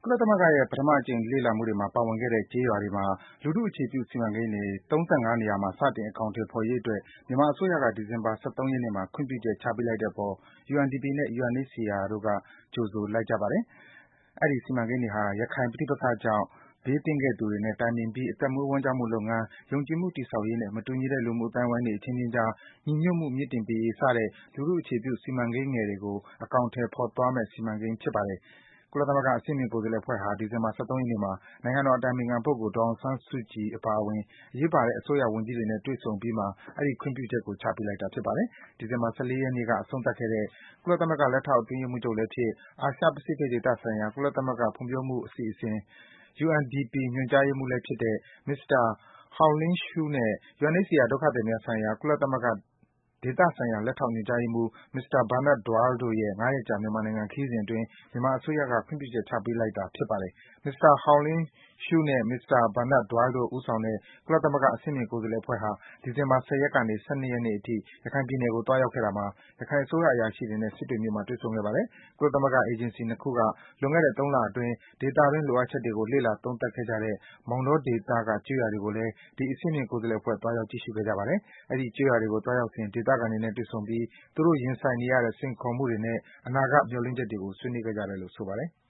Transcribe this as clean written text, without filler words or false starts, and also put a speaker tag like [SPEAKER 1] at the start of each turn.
[SPEAKER 1] ကုလသမဂ္ဂရဲ့ ပထမအကြိမ် လေ့လာမှုတွေမှာ ပါဝင်ခဲ့တဲ့ ကျေးရွာတွေမှာ လူထုအခြေပြု စီမံကိန်းတွေ ၃၅ နေရာမှာ စတင် အကောင်အထည်ဖော်ရေးအတွက် မြန်မာအစိုးရက ဒီဇင်ဘာ ၁၃ ရက်နေ့မှာ ခွင့်ပြုချက် ချပေးလိုက်တဲ့အပေါ် UNDP နဲ့ UNHCR တို့က ကြိုဆိုလိုက်ကြပါတယ်။ အဲဒီ စီမံကိန်းတွေဟာ ရခိုင်ပဋိပက္ခကြောင့် ဘေးသင့်ခဲ့သူတွေနဲ့ တိုင်ပင်ပြီး အသက်မွေးဝမ်းကျောင်းမှုလုပ်ငန်း၊ ယုံကြည်မှုတည်ဆောက်ရေးနဲ့ မတူညီတဲ့ လူမှုအသိုင်းအဝိုင်းတွေ အချင်းချင်းကြား ညီညွတ်မှု မြှင့်တင်ပေးရေး စတဲ့ လူထုအခြေပြု စီမံကိန်းငယ်တွေကို အကောင်အထည်ဖော်သွားမယ့် စီမံကိန်း ဖြစ်ပါတယ်။ ကုလသမဂ္ဂ အဆင့်မြင့်ကိုယ်စားလှယ်အဖွဲ့ဟာ ဒီဇင်ဘာ ၁၃ ရက်နေ့မှာ နိုင်ငံတော်အတိုင်ပင်ခံပုဂ္ဂိုလ် ဒေါ်အောင်ဆန်းစုကြည် အပါအဝင် အရေးပါတဲ့ အစိုးရဝန်ကြီးတွေနဲ့ တွေ့ဆုံအပြီးမှာ အဲဒီ ခွင့်ပြုချက်ကို ချပေးလိုက်တာ ဖြစ်ပါတယ်။ ဒီဇင်ဘာ ၁၄ ရက်နေ့က အဆုံးသတ်ခဲ့တဲ့ ကုလသမဂ္ဂ လက်ထောက် အတွင်းရေးမှူးချုပ်လည်းဖြစ်၊ အာရှပစိဖိတ်ဒေသဆိုင်ရာ ကုလသမဂ္ဂ ဖွံ့ဖြိုးမှုအစီအစဉ် UNDP ညွန်ကြားရေးမှူးလည်းဖြစ်တဲ့ Mr. Hauling Schue နဲ့ UNHCR ဒုက္ခသည်များဆိုင်ရာ ကုလသမဂ္ဂ ဒေသဆိုင်ရာ လက်ထောက် ညွန်ကြားရေးမှူး Mr. Bernard Doyle တို့ရဲ့ ၅ ရက်ကြာ မြန်မာနိုင်ငံခရီးစဉ်အတွင်း မြန်မာအစိုးရက ခွင့်ပြုချက် ချပေးလိုက်တာ ဖြစ်ပါတယ်။ Mr. Hauling Schue နဲ့ Mr. Bernard Doyle တို့ ဦးဆောင်တဲ့ ကုလသမဂ္ဂ အဆင့်မြင့်ကိုယ်စားလှယ်အဖွဲ့ဟာ ဒီဇင်ဘာ ၁၀ ရက်ကနေ ၁၂ ရက်နေ့အထိ ရခိုင်ပြည်နယ်ကို သွားရောက်ခဲ့တာမှာ ရခိုင်အစိုးရ အရာရှိတွေနဲ့ စစ်တွေမြို့မှာ တွေ့ဆုံခဲ့ပါတယ်။ ကုလသမဂ္ဂ အေဂျင်စီ ၂ ခုက လွန်ခဲ့တဲ့ ၃ လအတွင်း ဒေသတွင်း လိုအပ်ချက်တွေကို လေ့လာ သုံးသပ်ခဲ့ကြတဲ့ မောင်တောဒေသက ကျေးရွာတွေကိုလည်း ဒီ အဆင့်မြင့် ကိုယ်စားလှယ်အဖွဲ့ သွားရောက် ကြည့်ရှုခဲ့ကြပါတယ်။ အဲဒီ ကျေးရွာတွေကို သွားရောက်စဉ် ဒေသခံတွေနဲ့ တွေ့ဆုံပြီး သူတို့ ရင်ဆိုင်နေရတဲ့ စိန်ခေါ်မှုတွေနဲ့ အနာဂတ် မျှော်လင့်ချက်တွေကို ဆွေးနွေးခဲ့ကြတယ်လို့ ဆိုပါတယ်။